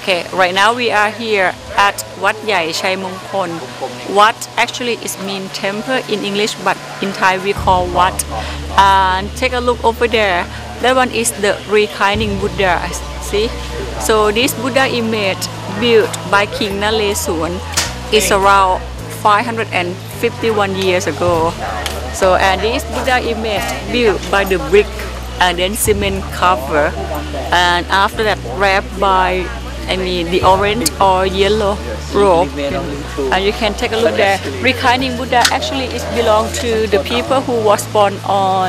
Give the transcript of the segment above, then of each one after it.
Okay, right now we are here at Wat Yai Chai Mongkol. Wat actually is mean temple in English, but in Thai we call Wat. And take a look over there. That one is the reclining Buddha. See? So this Buddha image built by King Nalesuan is around 551 years ago. So and this Buddha image built by the brick and then cement cover, and after that wrapped by the orange or yellow robe. And you can take a look there. Reclining Buddha actually is belong to the people who was born on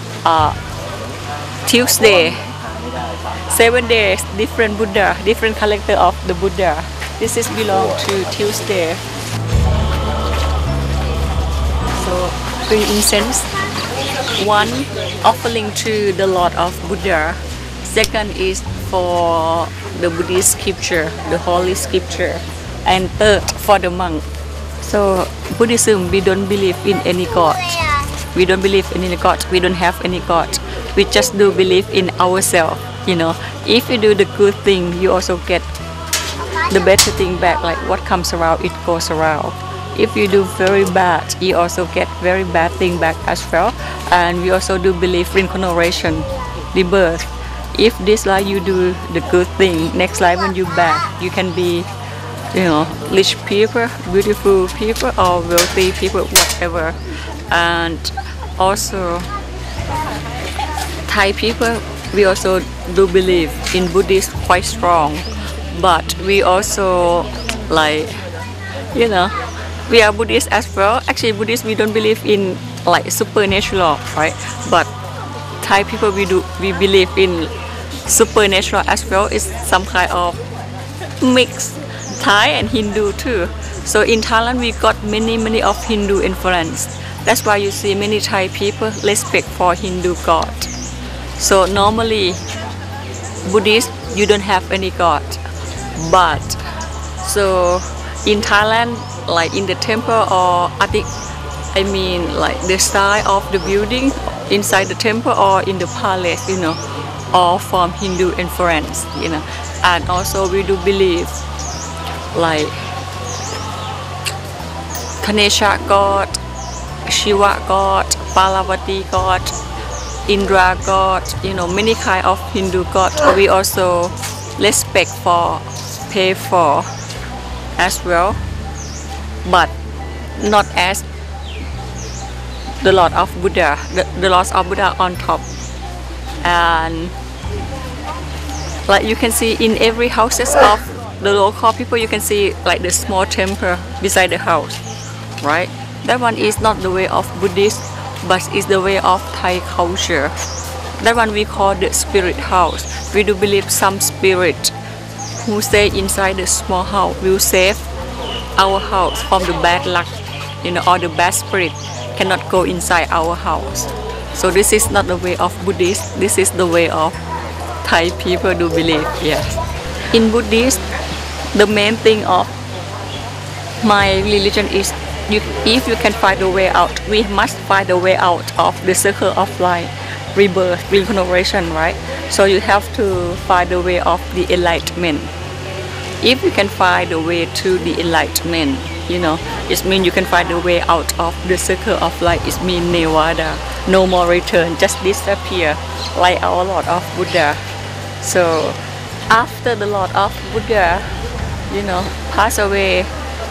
Tuesday. 7 days, different Buddha, different character of the Buddha. This is belong to Tuesday. So 3 incense. 1 offering to the Lord of Buddha. Second is for the Buddhist scripture, the holy scripture, and third for the monk. So Buddhism, we don't believe in any god. We don't believe in any god. We don't have any god. We just do believe in ourselves. You know, if you do the good thing, you also get the better thing back. Like what comes around, it goes around. If you do very bad, you also get very bad thing back as well. And we also do believe reincarnation, rebirth. If this life you do the good thing, next life when you back, you can be, rich people, beautiful people, or wealthy people, whatever. And also, Thai people, we also do believe in Buddhist quite strong, but we also we are Buddhist as well. Actually, Buddhist we don't believe in supernatural, right? But Thai people we believe in supernatural as well. It's some kind of mix Thai and Hindu too. So in Thailand we got many of Hindu influence. That's why you see many Thai people respect for Hindu god. So normally Buddhist you don't have any god, but so in Thailand, like in the temple or the style of the building inside the temple or in the palace, all from Hindu influence, and also we do believe Ganesha god, Shiva god, Parvati god, Indra god, many kind of Hindu god. We also respect for, pay for as well, but not as the Lord of Buddha. The Lord of Buddha on top. And like you can see in every houses of the local people, you can see like the small temple beside the house, right? That one is not the way of Buddhist, but is the way of Thai culture. That one we call the spirit house. We do believe some spirit who stay inside the small house will save our house from the bad luck, or the bad spirit cannot go inside our house. So this is not the way of Buddhist. This is the way of Thai people do believe. Yes. In Buddhist, the main thing of my religion is if you can find a way out, we must find a way out of the circle of life, rebirth, reincarnation, right? So you have to find the way of the enlightenment. If you can find the way to the enlightenment, it means you can find the way out of the circle of life. It means nirvana, no more return, just disappear, like our Lord of Buddha. So after the Lord of Buddha, passed away,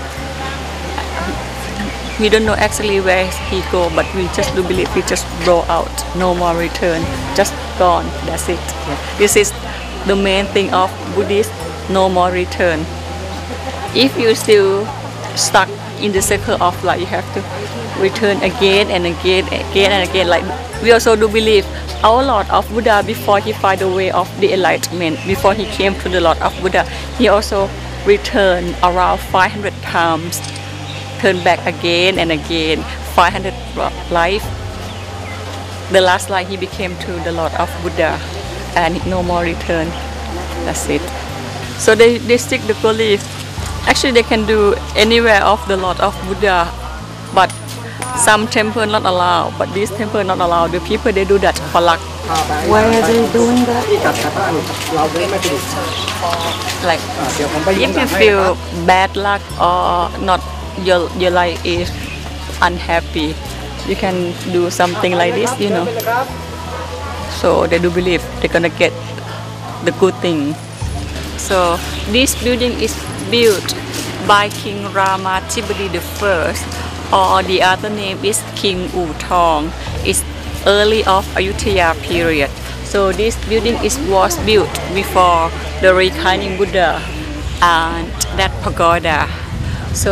we don't know actually where he go, but we just do believe he just go out, no more return, just gone. That's it. Yeah. This is the main thing of Buddhist. No more return. If you still stuck in the circle of life, you have to return again and again and again. Like we also do believe our Lord of Buddha, before he find the way of the enlightenment, before he came to the Lord of Buddha, he also returned around 500 times, turn back again and again, 500 life. The last life he became to the Lord of Buddha, and no more return. That's it. So they stick the belief. Actually, they can do anywhere of the Lord of Buddha, but some temple not allowed. But this temple not allowed. The people they do that for luck. Why are they doing that? ที่จัดแต่ว่าเราไม่ผลิต Like เดี๋ยวผมไป if ยืม you ให้ feel bad luck or not your life is unhappy, you can do something like this, you know. So they do believe they're gonna get the good thing. So this building is built by King Rama Thibodi the First, or the other name is King U Thong. It's early of Ayutthaya period. So this building was built before the reclining Buddha and that pagoda. So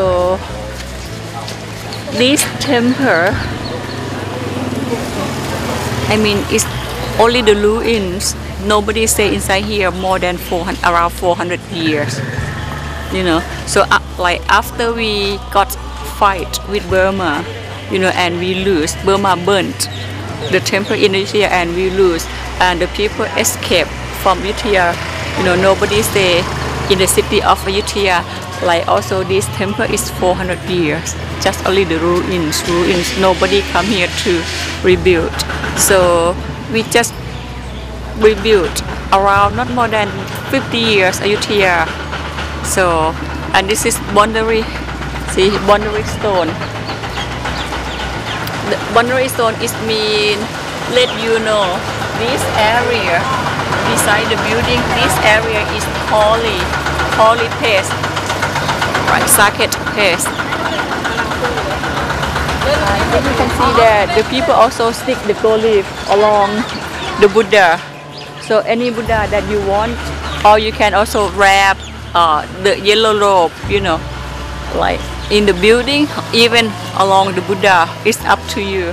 this temple, I mean, it's only the ruins. Nobody stay inside here more than around 400 years. You know, so like after we got fight with Burma, you know, and we lose, Burma burnt the temple in Ayutthaya and we lose, and the people escape from Ayutthaya. You know, nobody stay in the city of Ayutthaya. Like also this temple is 400 years, just only the ruins. Nobody come here to rebuild. So we just rebuilt around not more than 50 years Ayutthaya. So, and this is boundary, see, boundary stone. The boundary stone is mean let you know this area beside the building, this area is holy place, right, sacred place. And then you can see that the people also stick the gold leaf along the Buddha. So any Buddha that you want, or you can also wrap the yellow robe, you know, like in the building, even along the Buddha. It's up to you.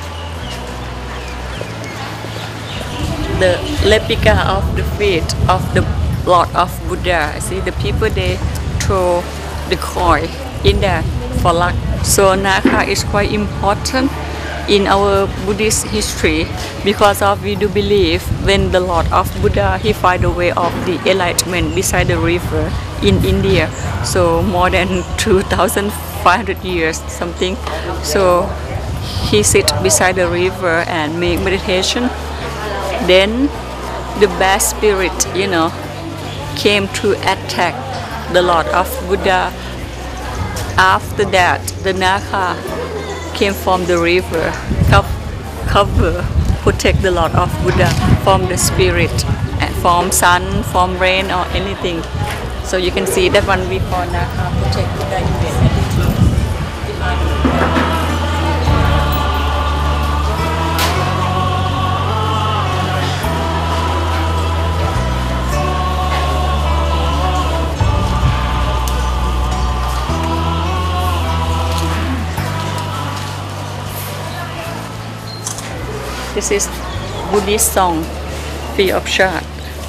The replica of the feet of the Lord of Buddha. See, the people, they throw the coin in there for luck. So Naka is quite important in our Buddhist history, because of we do believe when the Lord of Buddha, he find the way of the enlightenment beside the river in India, so more than 2,500 years something. So he sit beside the river and make meditation. Then the bad spirit, you know, came to attack the Lord of Buddha. After that, the Naka came from the river, cover, protect the Lord of Buddha from the spirit, and from sun, from rain or anything. So you can see that one before Naka protect Buddha in the This is Buddhist song, free of charge.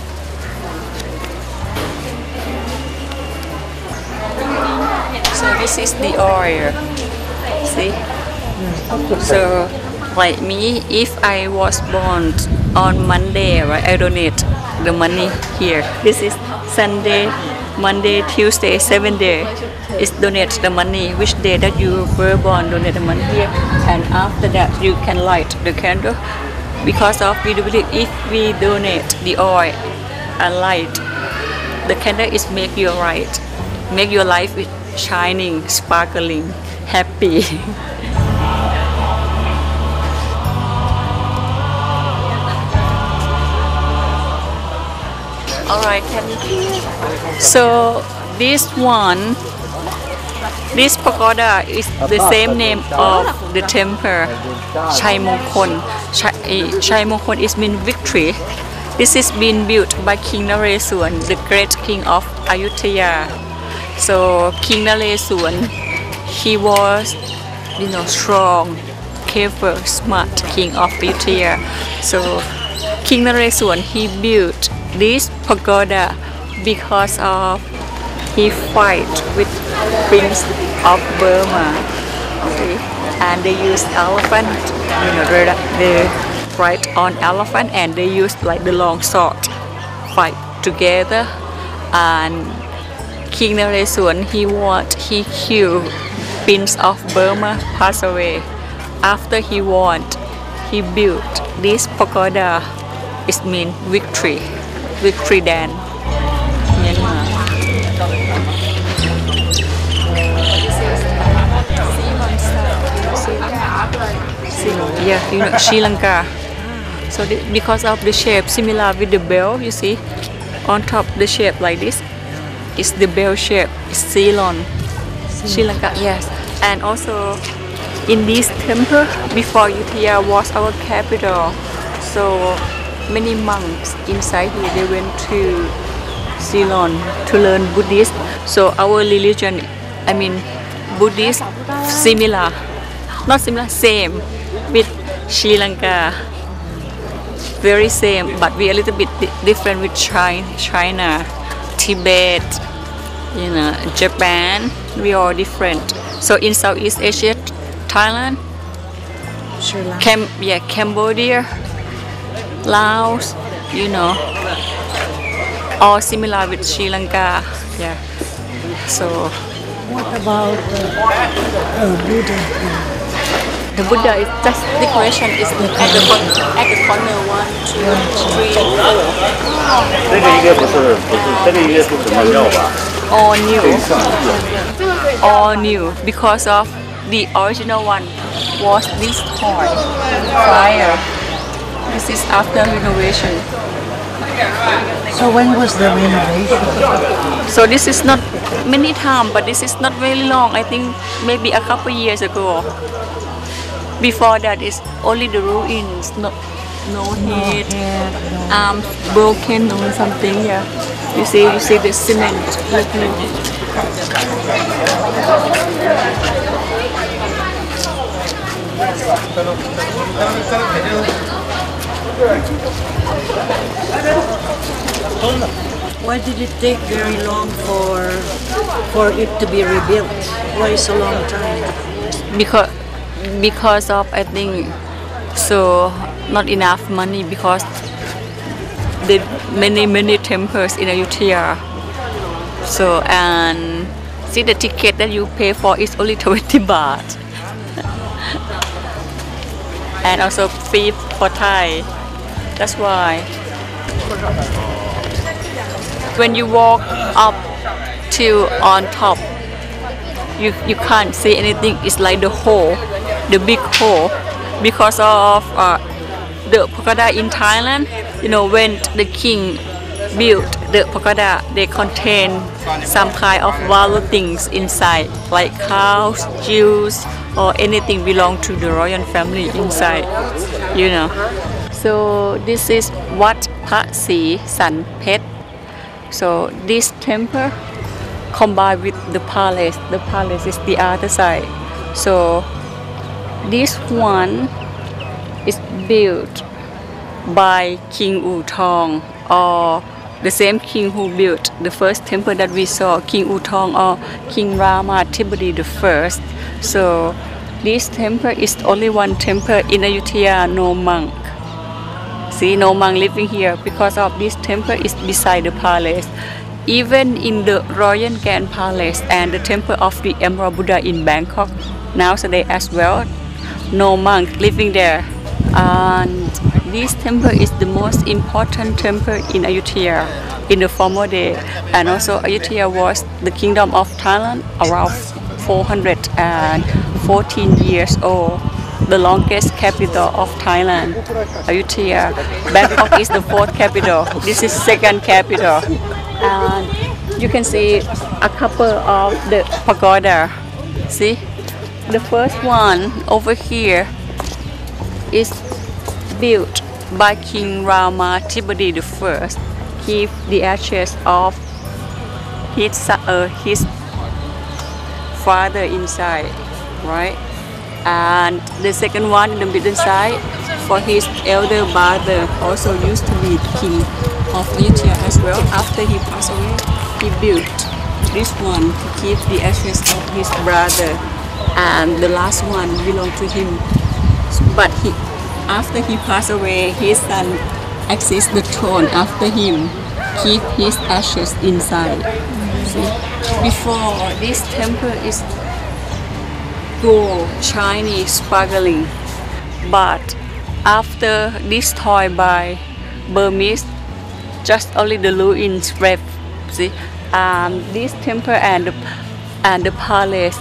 So this is the oil. See? So like me, if I was born on Monday, right, I donate the money here. This is Sunday, Monday, Tuesday, 7 days. Is donate the money which day that you were born, donate the money here, and after that you can light the candle, because of we do believe if we donate the oil and light the candle, is make you right, make your life shining, sparkling, happy. Alright, so this pagoda is the same name of the temple, Chai Mongkon. Chai Mongkon is mean victory. This is been built by King Naresuan, the great king of Ayutthaya. So King Naresuan, he was, you know, strong, clever, smart king of Ayutthaya. So King Naresuan, he built this pagoda because of he fight with Prince of Burma, okay? And they use elephant, you know, they ride on elephant, and they use like the long sword, fight together. And King Naresuan, he killed Prince of Burma, passed away. After he won, he built this pagoda it means victory, victory dance. Myanmar. Yeah, you know, Sri Lanka. So because of the shape similar with the bell, you see, on top the shape like this is the bell shape. It's Ceylon, Sri Lanka. Yes, and also in this temple before Ayutthaya was our capital. So many monks inside here they went to Ceylon to learn Buddhist. So our religion, I mean Buddhist, similar, not similar, same with Sri Lanka. Very same, but we a little bit different with China, Tibet, you know, Japan. We are different. So in Southeast Asia, Thailand, Sri Lanka. Cambodia, Laos, you know, all similar with Sri Lanka. Yeah. So What about Buddha? the Buddha is just decoration is at the corner 1, 2, 3, 4. 这个应该不是，这个应该是什么庙吧？ All new. 这上是。 All new because of the original one was this toy prior. This is after renovation. So when was the renovation? So this is not many time, but this is not very long. I think maybe a couple years ago. Before that is only the ruins, no head, arms broken or something. Yeah, you see the cement. Why did it take very long for it to be rebuilt? Why so long time? Because of I think so not enough money because the many temples in Ayutthaya. So and see the ticket that you pay for is only 20 baht. And also free for Thai. That's why when you walk up to on top, you can't see anything. It's like the hole, the big hole, because of the pagoda in Thailand. You know, when the king built the pagoda, they contain some kind of valuable things inside, like cows, jewels, or anything belong to the royal family inside. You know. So this is Wat Pha Si San Phet. So this temple combined with the palace. The palace is the other side. So this one is built by King U Thong, or the same king who built the first temple that we saw, King U Thong or King Rama Thibodi the first. So this temple is only one temple in Ayutthaya, no monk. See, no monk living here because of this temple is beside the palace. Even in the Royal Grand Palace and the temple of the Emerald Buddha in Bangkok, nowadays as well, no monk living there. And this temple is the most important temple in Ayutthaya in the former day. And also Ayutthaya was the kingdom of Thailand around 414 years old. The longest capital of Thailand, Ayutthaya. Bangkok is the fourth capital. This is second capital. And you can see a couple of the pagoda. See, the first one over here is built by King Rama Thibodi the first. Keep the ashes of his father inside, right? And the second one in the middle side for his elder brother, also used to be king of Ayutthaya as well. After he passed away, he built this one to keep the ashes of his brother, and the last one belonged to him. But after he passed away, his son accessed the throne after him, keep his ashes inside. See? Before, this temple is gold, shiny, sparkling. But after this toy by Burmese, just only the ruins left. See, this temple and the palace,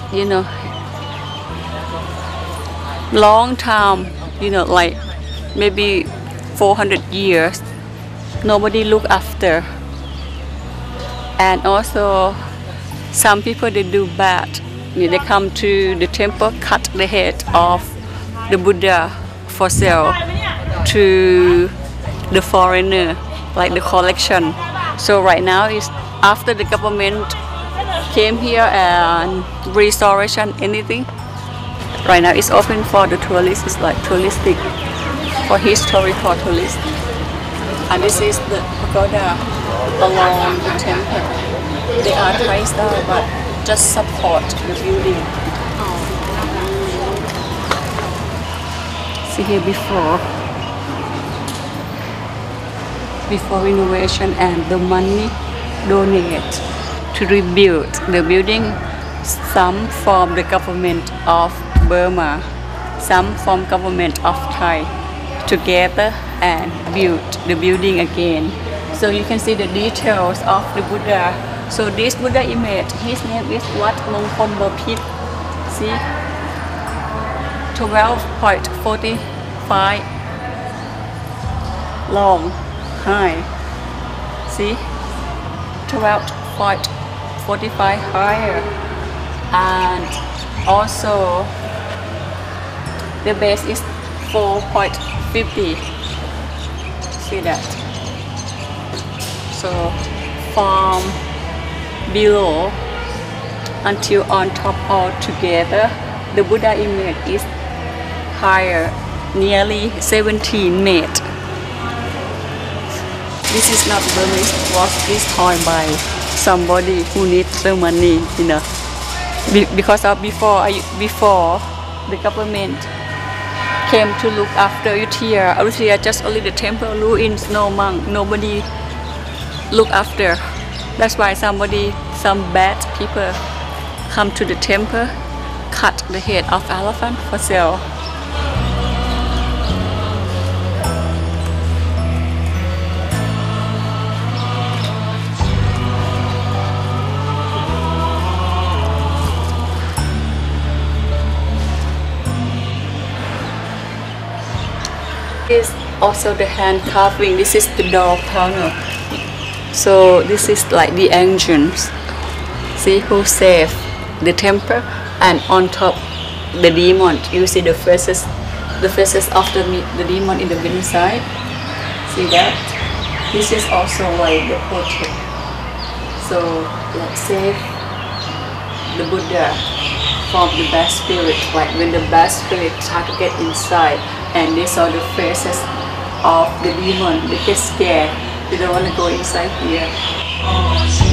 long time, like maybe 400 years, nobody look after. And also, some people they do bad. They come to the temple, cut the head of the Buddha for sale to the foreigner, like the collection. So right now is after the government came here and restoration anything. Right now it's open for the tourists. It's like touristic, for historical tourists. And this is the pagoda along the temple. They are Thai style, but just support the building. See here before renovation, and the money donated to rebuild the building, some from the government of Burma, some from government of Thai, together and build the building again. So you can see the details of the Buddha. So this Buddha image, his name is Wat Mongkol Bapit. See, 12.45 long, high. See, 12.45 higher, and also the base is 4.50. See that? So from below until on top all together, the Buddha image is higher, nearly 17 meters. This is not Burmese, was destroyed by somebody who needs the money, because of before the government came to look after Ayutthaya just only the temple ruins, no monk, nobody look after. That's why some bad people come to the temple, cut the head of elephant for sale. This is also the hand carving. This is the door panel. So this is like the entrance. See who saved the temple, and on top the demon. You see the faces of the demon in the inside. See that? This is also like the portrait. So like save the Buddha from the bad spirit. Like when the bad spirit try to get inside, and they saw the faces of the demon, they get scared. They don't want to go inside here.